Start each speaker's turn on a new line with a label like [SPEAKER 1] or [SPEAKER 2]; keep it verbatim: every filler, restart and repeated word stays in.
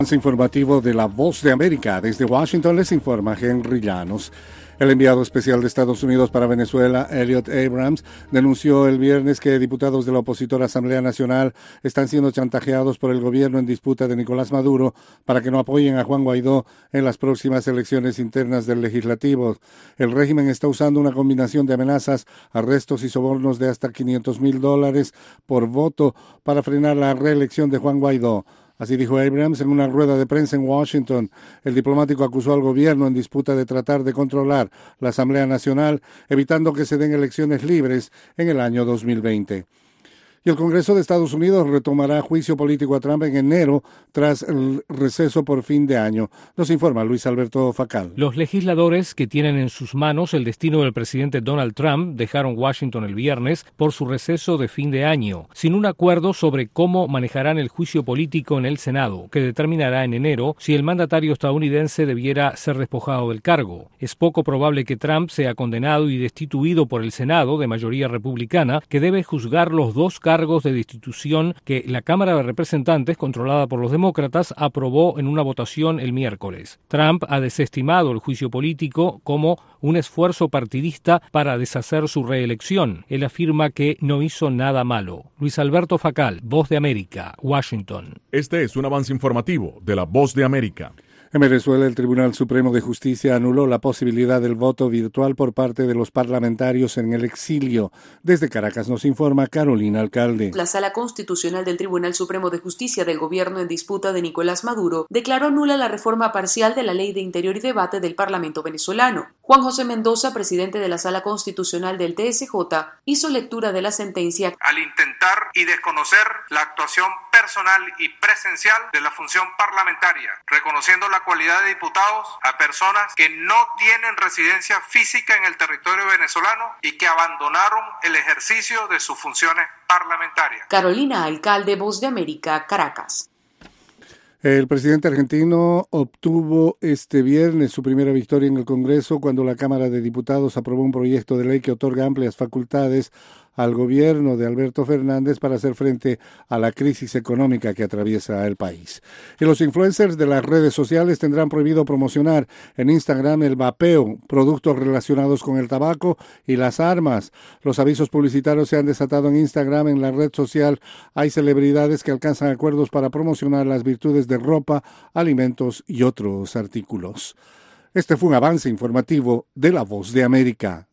[SPEAKER 1] Informativo de La Voz de América. Desde Washington les informa Henry Llanos. El enviado especial de Estados Unidos para Venezuela, Elliot Abrams, denunció el viernes que diputados de la opositora Asamblea Nacional están siendo chantajeados por el gobierno en disputa de Nicolás Maduro para que no apoyen a Juan Guaidó en las próximas elecciones internas del legislativo. El régimen está usando una combinación de amenazas, arrestos y sobornos de hasta quinientos mil dólares por voto para frenar la reelección de Juan Guaidó. Así dijo Abrams en una rueda de prensa en Washington. El diplomático acusó al gobierno en disputa de tratar de controlar la Asamblea Nacional, evitando que se den elecciones libres en el año dos mil veinte. Y el Congreso de Estados Unidos retomará juicio político a Trump en enero tras el receso por fin de año. Nos informa Luis Alberto Facal.
[SPEAKER 2] Los legisladores que tienen en sus manos el destino del presidente Donald Trump dejaron Washington el viernes por su receso de fin de año, sin un acuerdo sobre cómo manejarán el juicio político en el Senado, que determinará en enero si el mandatario estadounidense debiera ser despojado del cargo. Es poco probable que Trump sea condenado y destituido por el Senado de mayoría republicana, que debe juzgar los dos cargos cargos de destitución que la Cámara de Representantes, controlada por los demócratas, aprobó en una votación el miércoles. Trump ha desestimado el juicio político como un esfuerzo partidista para deshacer su reelección. Él afirma que no hizo nada malo. Luis Alberto Facal, Voz de América, Washington.
[SPEAKER 3] Este es un avance informativo de la Voz de América.
[SPEAKER 1] En Venezuela, el Tribunal Supremo de Justicia anuló la posibilidad del voto virtual por parte de los parlamentarios en el exilio. Desde Caracas nos informa Carolina Alcalde.
[SPEAKER 4] La Sala Constitucional del Tribunal Supremo de Justicia del gobierno en disputa de Nicolás Maduro declaró nula la reforma parcial de la Ley de Interior y Debate del Parlamento venezolano. Juan José Mendoza, presidente de la Sala Constitucional del T S J, hizo lectura de la sentencia.
[SPEAKER 5] Al intentar y desconocer la actuación personal y presencial de la función parlamentaria, reconociendo la cualidad de diputados a personas que no tienen residencia física en el territorio venezolano y que abandonaron el ejercicio de sus funciones parlamentarias.
[SPEAKER 4] Carolina Alcalde, Voz de América, Caracas.
[SPEAKER 1] El presidente argentino obtuvo este viernes su primera victoria en el Congreso cuando la Cámara de Diputados aprobó un proyecto de ley que otorga amplias facultades al gobierno de Alberto Fernández para hacer frente a la crisis económica que atraviesa el país. Y los influencers de las redes sociales tendrán prohibido promocionar en Instagram el vapeo, productos relacionados con el tabaco y las armas. Los avisos publicitarios se han desatado en Instagram. En la red social hay celebridades que alcanzan acuerdos para promocionar las virtudes de ropa, alimentos y otros artículos. Este fue un avance informativo de La Voz de América.